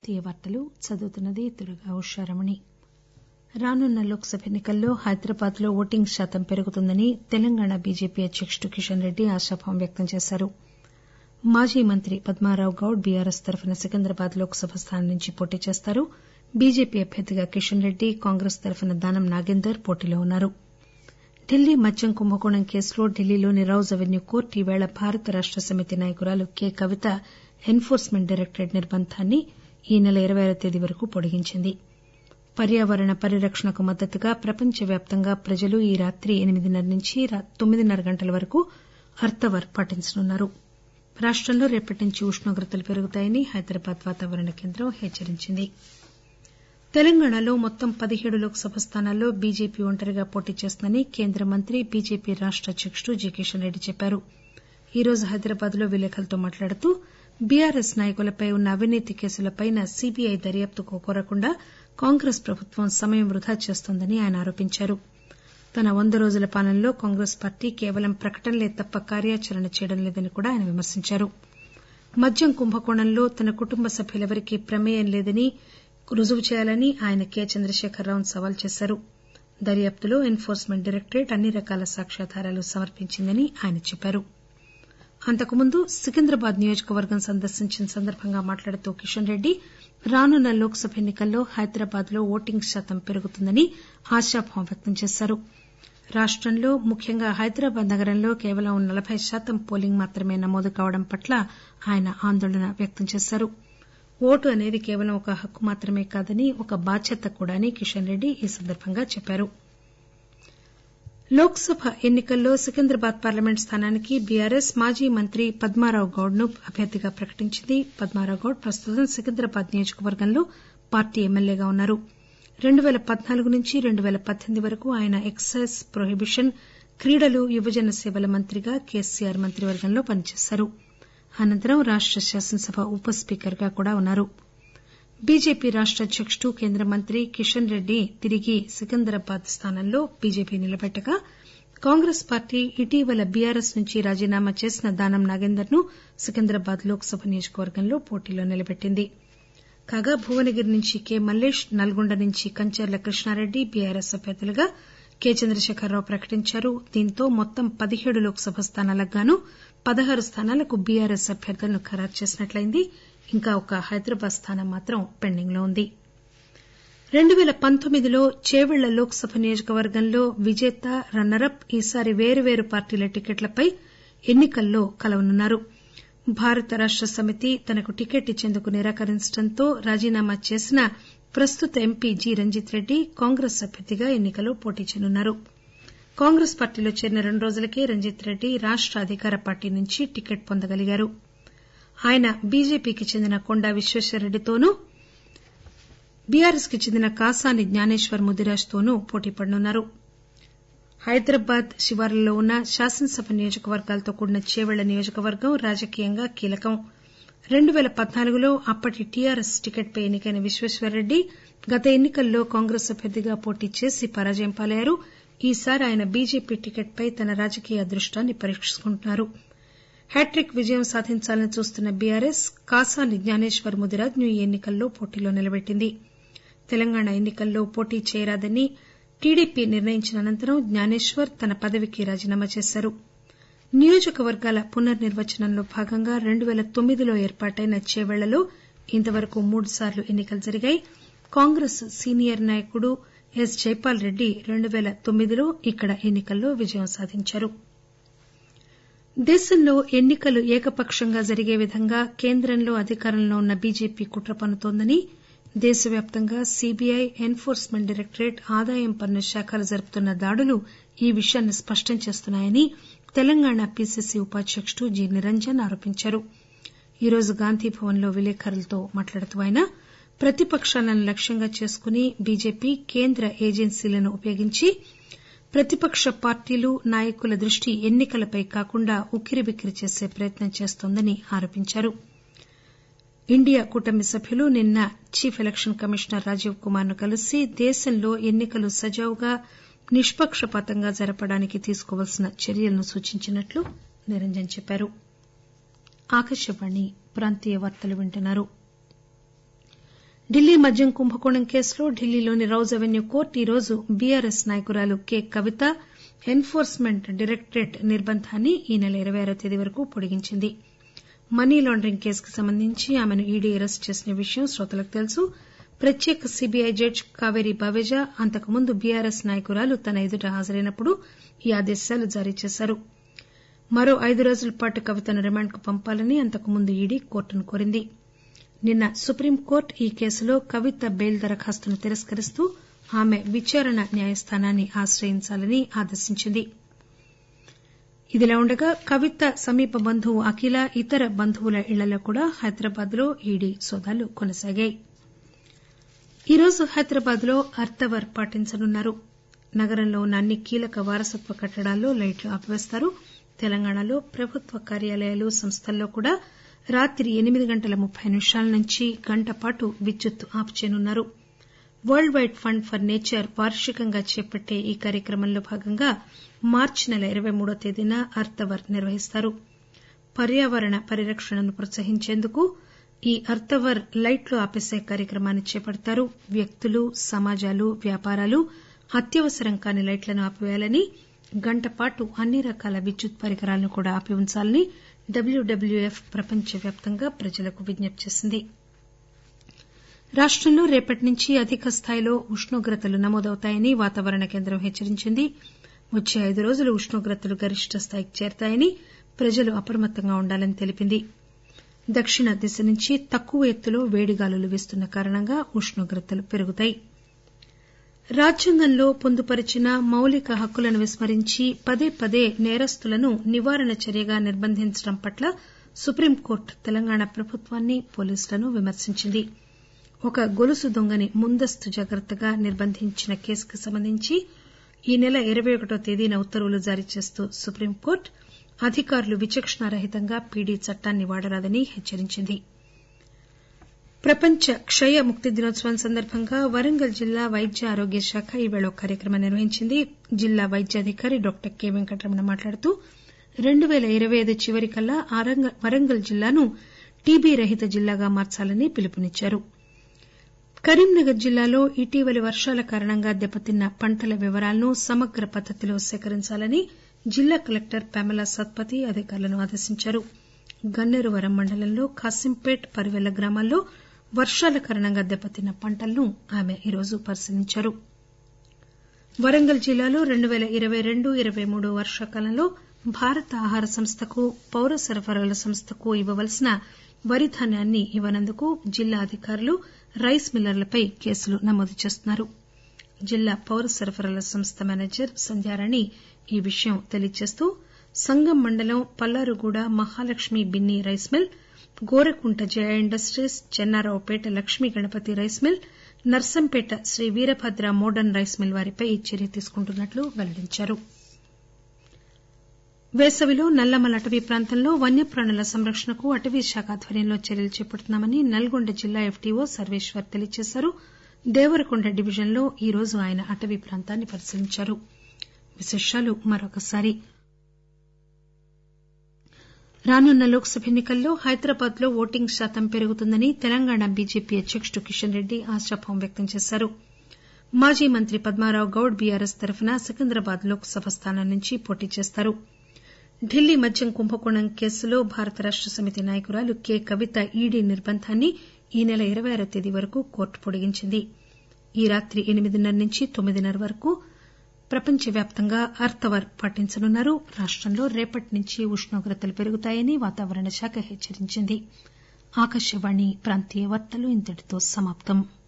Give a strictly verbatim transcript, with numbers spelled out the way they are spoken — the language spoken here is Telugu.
వార్తలు చదువుతున్నది దుర్గా ఉషారమణి. రానున్న లోక్ సభ ఎన్నికల్లో హైదరాబాద్ లో ఓటింగ్ శాతం పెరుగుతుందని తెలంగాణ బీజేపీ అధ్యకుడు కిషన్ రెడ్డి ఆశాభావం వ్యక్తం చేశారు. మాజీ మంత్రి పద్మారావు గౌడ్ బీఆర్ఎస్ తరఫున సికింద్రాబాద్ లోక్ సభ స్థానం నుంచి పోటీ చేస్తారు. బీజేపీ అభ్యర్థిగా కిషన్ రెడ్డి, కాంగ్రెస్ తరఫున దానం నాగేందర్ పోటీలో ఉన్నారు. ఢిల్లీ మద్యం కుంభకోణం కేసులో ఢిల్లీలోని రౌజ్ అవెన్యూ కోర్టు ఈవేళ భారత రాష్ట సమితి నాయకురాలు K Kavitha enforcement directorate నిర్బంధాన్ని ఈ నెల ఇరవై ఆరవ తేదీ వరకు పొడిగించింది. పర్యావరణ పరిరక్షణకు మద్దతుగా ప్రపంచవ్యాప్తంగా ప్రజలు ఈ రాత్రి ఎనిమిదిన్నర నుంచి తొమ్మిదిన్నర గంటల వరకు అర్త్ అవర్ పాటించనున్నారు. రాష్టంలో రేపటి నుంచి ఉష్ణోగ్రతలు పెరుగుతాయని హైదరాబాద్ వాతావరణ కేంద్రం హెచ్చరించింది. తెలంగాణలో మొత్తం పదిహేడు లోక్ సభ స్థానాల్లో బీజేపీ ఒంటరిగా పోటీ చేస్తుందని కేంద్ర మంత్రి బీజేపీ రాష్ట అధ్యకుడు జి కిషన్ రెడ్డి చెప్పారు. ఈ రోజు హైదరాబాద్ లో విలేకరులతో మాట్లాడుతూ బీఆర్ఎస్ నాయకులపై ఉన్న అవినీతి కేసులపై సీబీఐ దర్యాప్తుకు కోరకుండా కాంగ్రెస్ ప్రభుత్వం సమయం వృథా చేస్తోందని ఆయన ఆరోపించారు. తన వంద రోజుల పాలనలో కాంగ్రెస్ పార్టీ కేవలం ప్రకటనలే తప్ప కార్యాచరణ చేయడం లేదని కూడా ఆయన విమర్శించారు. మద్యం కుంభకోణంలో తన కుటుంబ సభ్యులెవరికీ ప్రమేయం లేదని రుజువు చేయాలని ఆయన కె చంద్రశేఖరరావును సవాల్ చేశారు. దర్యాప్తులో ఎన్ ఫోర్స్ మెంట్ డైరెక్టరేట్ అన్ని రకాల సాక్ష్యాధారాలు సమర్పించిందని ఆయన చెప్పారు. అంతకుముందు సికింద్రాబాద్ నియోజకవర్గం సందర్శించిన సందర్భంగా మాట్లాడుతూ కిషన్ రెడ్డి రానున్న లోక్ సభ ఎన్నికల్లో హైదరాబాద్ లో ఓటింగ్ శాతం పెరుగుతుందని ఆశాభావం వ్యక్తం చేశారు. రాష్టంలో ముఖ్యంగా హైదరాబాద్ నగరంలో కేవలం నలబై శాతం పోలింగ్ మాత్రమే నమోదు కావడం పట్ల ఆయన ఆందోళన వ్యక్తం చేశారు. ఓటు అనేది కేవలం ఒక హక్కు మాత్రమే కాదని ఒక బాధ్యత కూడా అని కిషన్ రెడ్డి ఈ సందర్భంగా చెప్పారు. లోక్ సభ ఎన్నికల్లో సికింద్రాబాద్ పార్లమెంట్ స్థానానికి బీఆర్ఎస్ మాజీ మంత్రి పద్మారావు గౌడ్ ను అభ్యర్థిగా ప్రకటించింది. పద్మారావు గౌడ్ ప్రస్తుతం సికింద్రాబాద్ నియోజకవర్గంలో పార్టీ ఎమ్మెల్యేగా ఉన్నారు. రెండు పేల పద్నాలుగు నుంచి రెండు పేల పద్దెనిమిది వరకు ఆయన ఎక్సైజ్ ప్రొహిబిషన్, క్రీడలు, యువజన సేవల మంత్రిగా కేసీఆర్ మంత్రివర్గంలో పనిచేశారు. అనంతరం రాష్ట శాసనసభ ఉప స్పీకర్ గా కూడా ఉన్నారు. బీజేపీ రాష్ట అధ్యకుడు కేంద్ర మంత్రి కిషన్ రెడ్డి తిరిగి సికింద్రాబాద్ స్థానంలో బీజేపీ నిలబెట్టగా కాంగ్రెస్ పార్టీ ఇటీవల బీఆర్ఎస్ నుంచి రాజీనామా చేసిన దానం నాగేందర్ ను సికింద్రాబాద్ లోక్ సభ నియోజకవర్గంలో పోటీలో నిలబెట్టింది. కాగా భువనగిరి నుంచి కె మల్లేష్, నల్గొండ నుంచి కంచర్ల కృష్ణారెడ్డి బీఆర్ఎస్ అభ్యర్థులుగా కె చంద్రశేఖరరావు ప్రకటించారు. దీంతో మొత్తం పదిహేడు లోక్ సభ స్థానాలకు గాను పదహారు స్థానాలకు బీఆర్ఎస్ అభ్యర్థులను ఖరారు చేసినట్లయింది. ఇంకా ఒక హైదరాబాద్ స్థానం మాత్రం పెండింగ్ లో ఉంది. రెండు పేల పంతొమ్మిదిలో చేవెళ్ల లోక్ సభ నియోజకవర్గంలో విజేత, రన్నర్ అప్ ఈసారి వేరువేరు పార్టీల టికెట్లపై ఎన్నికల్లో కలవనున్నారు. భారత రాష్ట సమితి తనకు టికెట్ ఇచ్చేందుకు నిరాకరించడంతో రాజీనామా చేసిన ప్రస్తుత MP G Ranjith Reddy Congress అభ్యర్థిగా ఎన్నికల్లో పోటీ చేయనున్నారు. కాంగ్రెస్ పార్టీలో చేరిన రెండు రోజులకే రంజిత్ రెడ్డి రాష్ట అధికార పార్టీ నుంచి టికెట్ పొందగలిగారు. ఆయన బీజేపీకి చెందిన కొండా విశ్వేశ్వరరెడ్డితోనూ, బీఆర్ఎస్ కి చెందిన కాసాని జ్ఞానేశ్వర్ ముదిరాజ్ తోనూ పోటీ పడనున్నారు. హైదరాబాద్ శివార్లలో ఉన్న శాసనసభ నియోజకవర్గాలతో కూడిన చేవెళ్ల నియోజకవర్గం రాజకీయంగా కీలకం. రెండు పేల పద్నాలుగులో అప్పటి టీఆర్ఎస్ టికెట్ పై ఎన్నికైన విశ్వేశ్వరరెడ్డి గత ఎన్నికల్లో కాంగ్రెస్ అభ్యర్థిగా పోటీ చేసి పరాజయం పాలయ్యారు. ఈసారి ఆయన బీజేపీ టికెట్ పై తన రాజకీయ అదృష్టాన్ని పరీక్షించుకుంటున్నారు. హ్యాట్రిక్ విజయం సాధించాలని చూస్తున్న బీఆర్ఎస్ కాసాని జ్ఞానేశ్వర్ ముదిరాజ్ ను ఈ ఎన్నికల్లో పోటీలో నిలబెట్టింది. తెలంగాణ ఎన్నికల్లో పోటీ చేయరాదని టీడీపీ నిర్ణయించిన అనంతరం జ్ఞానేశ్వర్ తన పదవికి రాజీనామా చేశారు. నియోజకవర్గాల పునర్నిర్వచనంలో భాగంగా రెండు పేల తొమ్మిదిలో ఏర్పాటైన చేవెళ్లలో ఇంతవరకు మూడుసార్లు ఎన్నికలు జరిగాయి. కాంగ్రెస్ సీనియర్ నాయకుడు ఎస్ జైపాల్ రెడ్డి రెండు పేల తొమ్మిదిలో ఇక్కడ ఎన్నికల్లో విజయం సాధించారు. దేశంలో ఎన్నికలు ఏకపక్షంగా జరిగే విధంగా కేంద్రంలో అధికారంలో ఉన్న బీజేపీ కుట్ర పన్నుతోందని దేశవ్యాప్తంగా CBI, enforcement directorate, ఆదాయం పన్ను శాఖలు జరుపుతున్న దాడులు ఈ విషయాన్ని స్పష్టం చేస్తున్నాయని తెలంగాణ పీసీసీ ఉపాధ్యకుడు జి నిరంజన్ ఆరోపించారు. ఈరోజు గాంధీభవన్ లో విలేకరులతో మాట్లాడుతూ ఆయన ప్రతిపకాలను లక్ష్యంగా చేసుకుని బీజేపీ కేంద్ర ఏజెన్సీలను ఉపయోగించి ప్రతిపక్ష పార్టీలు, నాయకుల దృష్టి ఎన్నికలపై కాకుండా ఉక్కిరిబిక్కిరి చేసే ప్రయత్నం చేస్తోందని ఆరోపించారు. ఇండియా కూటమి సభ్యులు నిన్న chief election commissioner Rajiv Kumar ను కలిసి దేశంలో ఎన్నికలు సజావుగా, నిష్పక్షపాతంగా జరపడానికి తీసుకోవాల్సిన చర్యలను సూచించినట్లు నిరంజన్ చెప్పారు. ఢిల్లీ మద్యం కుంభకోణం కేసులో ఢిల్లీలోని రౌజ్ అవెన్యూ కోర్టు ఈరోజు బీఆర్ఎస్ నాయకురాలు కె కవిత ఎన్ఫోర్స్మెంట్ డైరెక్టరేట్ నిర్బంధాన్ని ఈ నెల ఇరవై ఆరవ తేదీ వరకు పొడిగించింది. మనీ లాండరింగ్ కేసుకు సంబంధించి ఆమెను ఈడీ అరెస్టు చేసిన విషయం శ్రోతలకు తెలుసు. ప్రత్యేక సీబీఐ జడ్జి కావేరీ బావేజా అంతకుముందు బీఆర్ఎస్ నాయకురాలు తన ఎదుట హాజరైనప్పుడు ఈ ఆదేశాలు జారీ చేశారు. మరో ఐదు రోజుల పాటు కవితను రిమాండ్కు పంపాలని అంతకుముందు ఈడీ కోర్టును కోరింది. నిన్న సుప్రీంకోర్టు ఈ కేసులో కవిత బెయిల్ దరఖాస్తును తిరస్కరిస్తూ ఆమె విచారణ న్యాయస్థానాన్ని ఆశ్రయించాలని ఆదేశించింది. ఇదిలా ఉండగా కవిత సమీప బంధువు అఖిల ఇతర బంధువుల ఇళ్లలో కూడా హైదరాబాద్ లో ఈడీ సోదాలు కొనసాగాయి. ఈరోజు హైదరాబాద్ లో అర్తవర్ పాటించనున్నారు. నగరంలో ఉన్న అన్ని కీలక వారసత్వ కట్టడాల్లో లైట్లు ఆపివేస్తారు. తెలంగాణలో ప్రభుత్వ కార్యాలయాలు సంస్థల్లో కూడా రాత్రి ఎనిమిది గంటల ముప్పై నిమిషాల నుంచి గంట పాటు విద్యుత్ ఆఫ్ చేయనున్నారు. World wide fund for nature వార్షికంగా చేపట్టే ఈ కార్యక్రమంలో భాగంగా మార్చి నెల ఇరవై మూడవ తేదీన అర్తవర్ నిర్వహిస్తారు. పర్యావరణ పరిరక్షణను ప్రోత్సహించేందుకు ఈ అర్తవర్ లైట్లు ఆపేసే కార్యక్రమాన్ని చేపడతారు. వ్యక్తులు, సమాజాలు, వ్యాపారాలు అత్యవసరం కాని లైట్లను ఆపివేయాలని, గంట పాటు అన్ని రకాల విద్యుత్ పరికరాలను కూడా ఆపి ఉంచాలని డబ్ల్యూడబ్ల్యూఎఫ్ ప్రపంచవ్యాప్తంగా ప్రజలకు విజ్ఞప్తి చేసింది. రాష్టంలో రేపటి నుంచి అధిక స్థాయిలో ఉష్ణోగ్రతలు నమోదవుతాయని వాతావరణ కేంద్రం హెచ్చరించింది. వచ్చే ఐదు రోజులు ఉష్ణోగ్రతలు గరిష్ట స్థాయికి చేరతాయని ప్రజలు అప్రమత్తంగా ఉండాలని తెలిపింది. దక్షిణ దిశ నుంచి తక్కువ ఎత్తులో వేడిగాలులు వీస్తున్న కారణంగా ఉష్ణోగ్రతలు పెరుగుతాయి. రాజ్యాంగంలో పొందుపరిచిన మౌలిక హక్కులను విస్మరించి పదే పదే నేరస్తులను నివారణ చర్యగా నిర్బంధించడం పట్ల సుప్రీంకోర్టు తెలంగాణ ప్రభుత్వాన్ని, పోలీసులను విమర్శించింది. ఒక గొలుసు దొంగని ముందస్తు జాగ్రత్తగా నిర్బంధించిన కేసుకు సంబంధించి ఈ నెల ఇరవై ఒకటవ తేదీన ఉత్తర్వులు జారీ చేస్తూ సుప్రీంకోర్టు అధికారులు విచక్షణారహితంగా పీడీ చట్టాన్ని వాడరాదని హెచ్చరించింది. ప్రపంచ క్షయ ముక్తి దినోత్సవం సందర్భంగా వరంగల్ జిల్లా వైద్య ఆరోగ్య శాఖ ఈవేళ ఒక కార్యక్రమం నిర్వహించింది. జిల్లా వైద్యాధికారి డాక్టర్ కె వెంకటరమణ మాట్లాడుతూ రెండు పేల ఇరవై ఐదు చివరికల్లా వరంగల్ జిల్లాను టీబీ రహిత జిల్లాగా మార్చాలని పిలుపునిచ్చారు. కరీంనగర్ జిల్లాలో ఇటీవలి వర్షాల కారణంగా దెబ్బతిన్న పంటల వివరాలను సమగ్ర పద్దతిలో సేకరించాలని జిల్లా కలెక్టర్ ప్యామలా సత్పతి అధికారులను ఆదేశించారు. గన్నేరువరం మండలంలో ఖాసింపేట్, పరివెల్ల గ్రామాల్లో వర్షాల కారణంగా దెబ్బతిన్న పంటలను ఆమె ఈరోజు పరిశీలించారు. వరంగల్ జిల్లాలో రెండు పేల ఇరవై రెండు ఇరవై మూడు వర్షాకాలంలో భారత ఆహార సంస్థకు, పౌర సరఫరాల సంస్థకు ఇవ్వవలసిన వరి ధాన్యాన్ని ఇవ్వనందుకు జిల్లా అధికారులు రైస్ మిల్లర్లపై కేసులు నమోదు చేస్తున్నారు. జిల్లా పౌర సరఫరాల సంస్థ మేనేజర్ సంధ్యారాణి ఈ విషయం తెలియజేస్తూ సంగం మండలం Pallaruguda Mahalakshmi Binni rice mill, Gorakunta Jaya industries, Chennaraopet Lakshmi Ganapathi rice mill, Narsampet Shri Veerabhadra modern rice mill వారిపై చర్య తీసుకుంటున్నట్లు వెల్లడించారు. వేసవిలో నల్లమల అటవీ ప్రాంతంలో వన్యప్రాణుల సంరక్షణకు అటవీ శాఖ ఆధ్వర్యంలో చర్యలు చేపడుతున్నామని నల్గొండ జిల్లా ఎఫ్డీఓ సర్వేశ్వర్ తెలియజేశారు. దేవరకొండ డివిజన్లో ఈరోజు ఆయన అటవీ ప్రాంతాన్ని పరిశీలించారు. విశేషాలు మరొకసారి. రానున్న లోక్ సభ ఎన్నికల్లో హైదరాబాద్ లో ఓటింగ్ శాతం పెరుగుతుందని తెలంగాణ బీజేపీ అధ్యకుడు కిషన్ రెడ్డి ఆశాభావం వ్యక్తం చేశారు. మాజీ మంత్రి పద్మారావు గౌడ్ బీఆర్ఎస్ తరఫున సికింద్రాబాద్ లోక్ సభ స్థానం నుంచి పోటీ చేస్తారు. ఢిల్లీ మద్యం కుంభకోణం కేసులో భారత రాష్ట సమితి నాయకురాలు కె కవిత ఈడీ నిర్బంధాన్ని ఈ నెల ఇరవై ఆరవ తేదీ వరకు కోర్టు పొడిగించింది. ఈ రాత్రి ఎనిమిదిన్నర నుంచి తొమ్మిదిన్నర వరకు ప్రపంచవ్యాప్తంగా అర్తవర్ పాటించనున్నారు. రాష్టంలో రేపటి నుంచి ఉష్ణోగ్రతలు పెరుగుతాయని వాతావరణ శాఖ హెచ్చరించింది. ఆకాశవాణి ప్రాంతీయ వార్తలు ఇంతటితో సమాప్తం.